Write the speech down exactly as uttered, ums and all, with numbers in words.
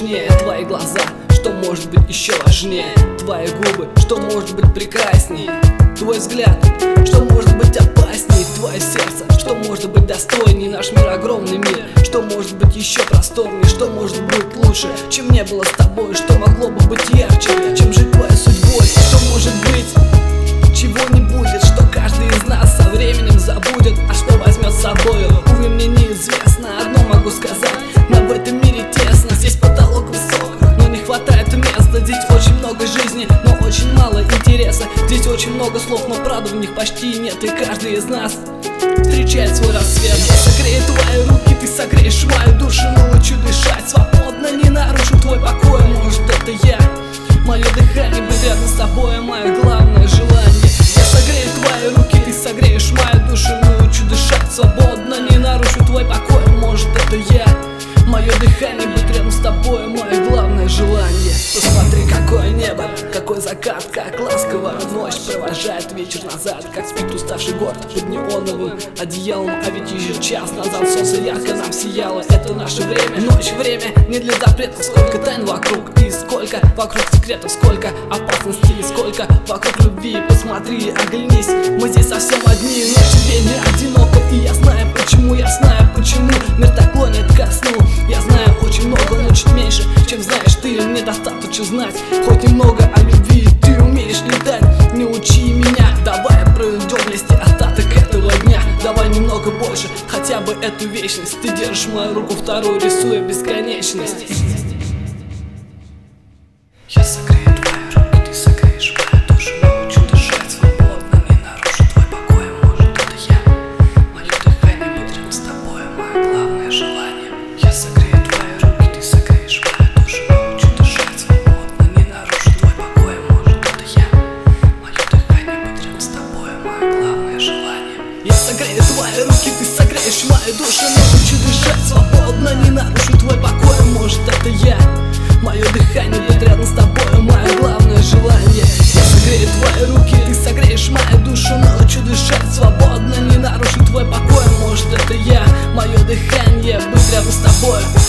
нежнее. Твои глаза, что может быть еще важнее. Твои губы, что может быть прекрасней. Твой взгляд, что может быть опасней. Твое сердце, что может быть достойней. Наш мир огромный мир, что может быть еще просторней. Что может быть лучше, чем не было с тобой. Что могло бы быть ярче, чем жить твоей судьбой. Что может быть, чего не будет. Что каждый из нас со временем забудет, а что возьмет с собой. Увы, мне неизвестно, одно могу сказать: нам в этом мире тесно, здесь потолок высок, но не хватает места. Здесь очень много жизни, но очень мало интереса. Здесь очень много слов, но правды в них почти нет. И каждый из нас встречает свой рассвет. Я согрею твои руки, ты согреешь мою душу. Научу дышать свободно, не нарушу твой покой. Может, это я, мое дыхание, быть рядом с тобой, мое главное желание. Я согрею твои руки, ты согреешь мою душу. Научу дышать свободно, не нарушу твой покой. Может, это я, мое дыхание, быть рядом с тобой, мое главное желание. Посмотри, какое небо, какой закат, как ласково ночь провожает вечер назад. Как спит уставший город под неоновым одеялом. А ведь еще час назад солнце ярко нам сияло. Это наше время, ночь, время не для запретов. Сколько тайн вокруг и сколько вокруг секретов. Сколько опасностей и сколько вокруг любви. Посмотри, оглянись, мы здесь совсем одни. Но тебе не одиноко, и я знаю почему. Я знаю почему мир так клонит ко сну. Я знаю очень много, но чуть меньше, чем знаешь ты. Мне достаточно знать хоть немного о любви. Ты умеешь летать, не учи меня. Давай проведем вместе остаток этого дня. Давай немного больше, хотя бы эту вечность. Ты держишь мою руку вторую, рисуя бесконечность. Я согрею твои руки, ты согреешь мою душу. Научу дышать свободно, не нарушу твой покой. Может, это я, мое дыхание, быть рядом с тобой, мое главное желание. Я согрею твои руки, ты согреешь мою душу. Научу дышать свободно, не нарушу твой покой. Может, это я, мое дыхание, быть рядом с тобой, мое главное желание. Я согрею твои руки, ты согреешь мою душу. Научу дышать свободно, не нарушу твой покой. Может, это я, мое дыхание, быть рядом с тобой, мое главное желание. Я согрею твои руки, ты согреешь мою душу. Научу дышать свободно, не нарушу твой покой. Может, это я, мое дыхание, быть рядом с тобой.